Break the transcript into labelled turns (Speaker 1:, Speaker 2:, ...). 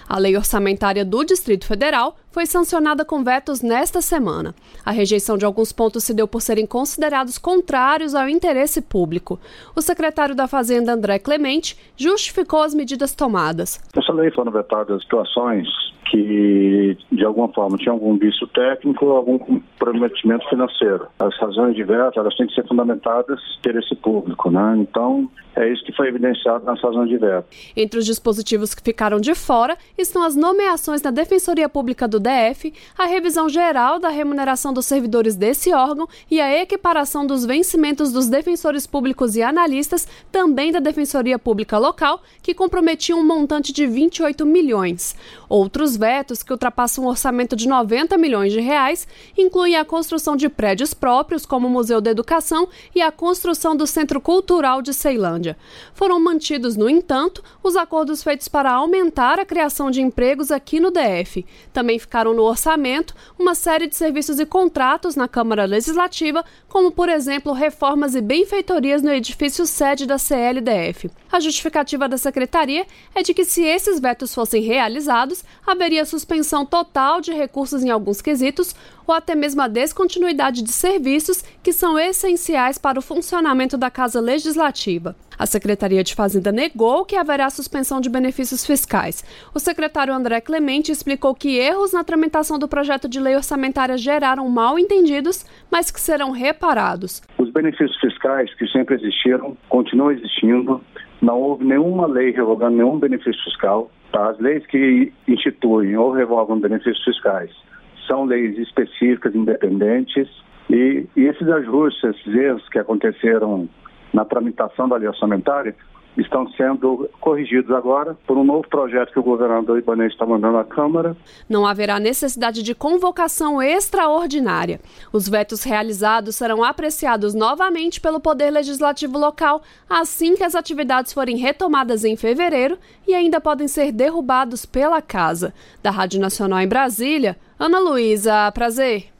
Speaker 1: A lei orçamentária do Distrito Federal foi sancionada com vetos nesta semana. A rejeição de alguns pontos se deu por serem considerados contrários ao interesse público. O secretário da Fazenda, André Clemente, justificou as medidas tomadas.
Speaker 2: Essa lei foram vetadas situações que, de alguma forma, tinham algum vício técnico ou algum comprometimento financeiro. As razões de veto, elas têm que ser fundamentadas no interesse público, né? Então, é isso que foi evidenciado nas razões de veto.
Speaker 1: Entre os dispositivos que ficaram de fora estão as nomeações na Defensoria Pública do DF, a revisão geral da remuneração dos servidores desse órgão e a equiparação dos vencimentos dos defensores públicos e analistas, também da Defensoria Pública Local, que comprometiam um montante de 28 milhões. Outros vetos, que ultrapassam um orçamento de 90 milhões de reais, incluem a construção de prédios próprios, como o Museu da Educação, e a construção do Centro Cultural de Ceilândia. Foram mantidos, no entanto, os acordos feitos para aumentar a criação de empregos aqui no DF. Também ficaram no orçamento uma série de serviços e contratos na Câmara Legislativa, como, por exemplo, reformas e benfeitorias no edifício sede da CLDF. A justificativa da Secretaria é de que, se esses vetos fossem realizados, haveria suspensão total de recursos em alguns quesitos ou até mesmo a descontinuidade de serviços que são essenciais para o funcionamento da Casa Legislativa. A Secretaria de Fazenda negou que haverá suspensão de benefícios fiscais. O secretário André Clemente explicou que erros na tramitação do projeto de lei orçamentária geraram mal-entendidos, mas que serão reparados.
Speaker 2: Os benefícios fiscais que sempre existiram, continuam existindo. Não houve nenhuma lei revogando nenhum benefício fiscal. As leis que instituem ou revogam benefícios fiscais são leis específicas, independentes, e esses ajustes, esses erros que aconteceram na tramitação da lei orçamentária estão sendo corrigidos agora por um novo projeto que o governador Ibanez está mandando à Câmara.
Speaker 1: Não haverá necessidade de convocação extraordinária. Os vetos realizados serão apreciados novamente pelo Poder Legislativo local assim que as atividades forem retomadas em fevereiro e ainda podem ser derrubados pela Casa. Da Rádio Nacional em Brasília, Ana Luísa, prazer.